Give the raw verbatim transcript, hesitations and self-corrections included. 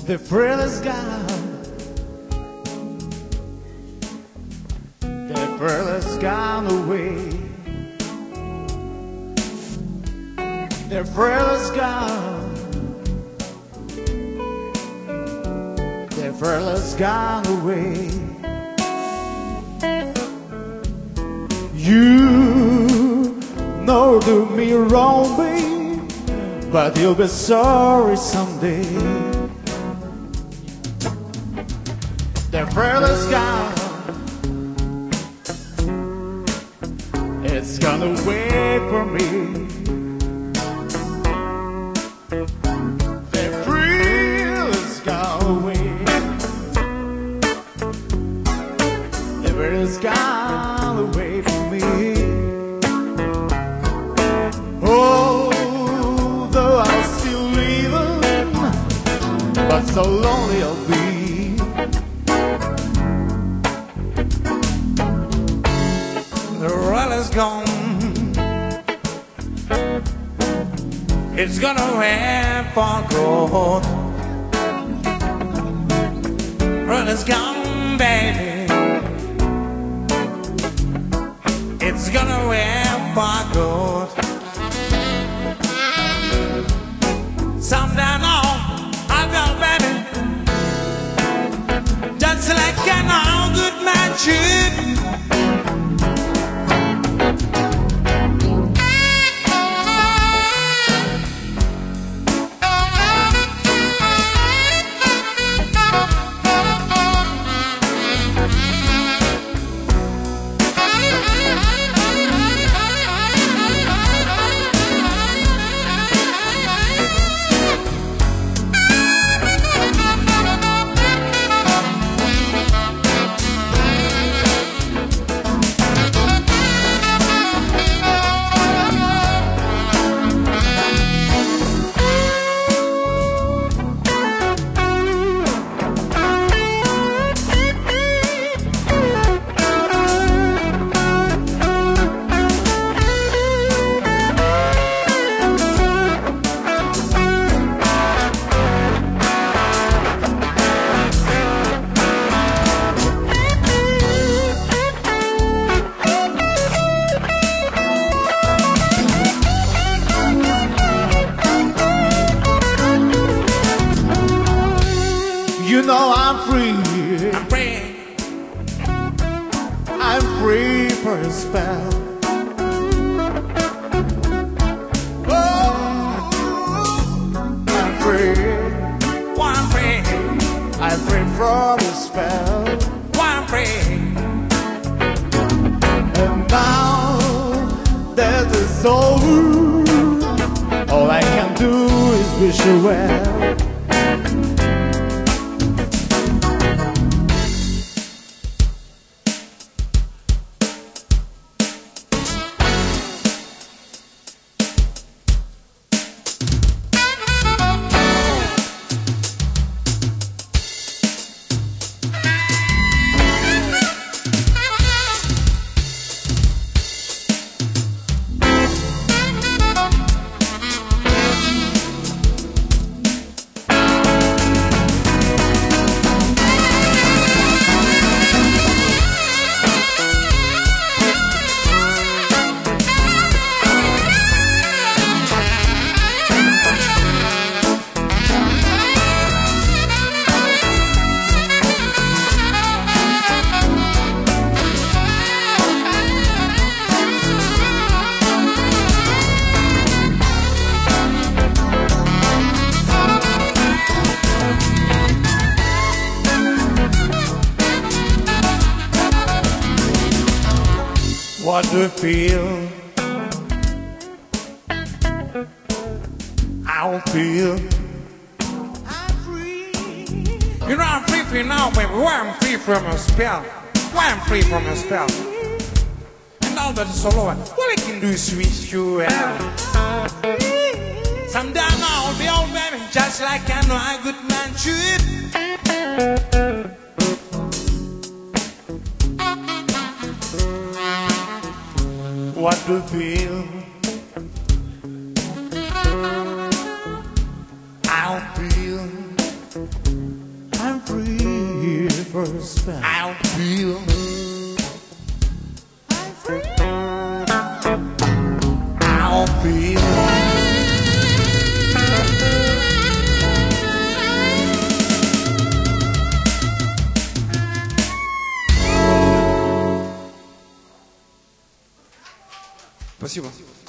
The thrill is gone. The thrill has gone away. The thrill is gone. The thrill has gone away. You know do me wrong, babe, but you'll be sorry someday. The thrill is gone. It's gone away from me. The thrill is gone away. The thrill is gone away from me. Oh, though I'm still living, but so lonely I'll be. The world is gone. It's gonna end for good. World is gone, baby. It's gonna end for good. Someday now, I'll go, baby, just like an all good man should. You know I'm free. I'm free. I'm free for a spell. Oh, I'm free. Oh, I'm free. I'm free from a spell. Oh, I'm free. And now that it's over, all I can do is wish you well. What do you feel? I will feel. I'm free. You know I'm free free now, baby. Why I'm free from a spell? Why I'm free from a spell? And now that it's all over, all I can do is wish you well. Someday now I'll be old, baby, just like I know a good man should. What do you feel? I'll feel. first spell. I'll feel. I'll feel. Спасибо.